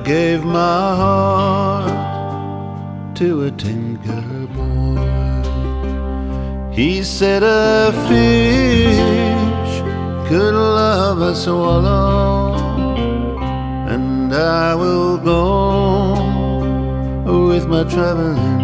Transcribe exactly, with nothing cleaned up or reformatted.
gave my heart to a tinker boy. He said a fish could love a swallow, and I will go with my traveling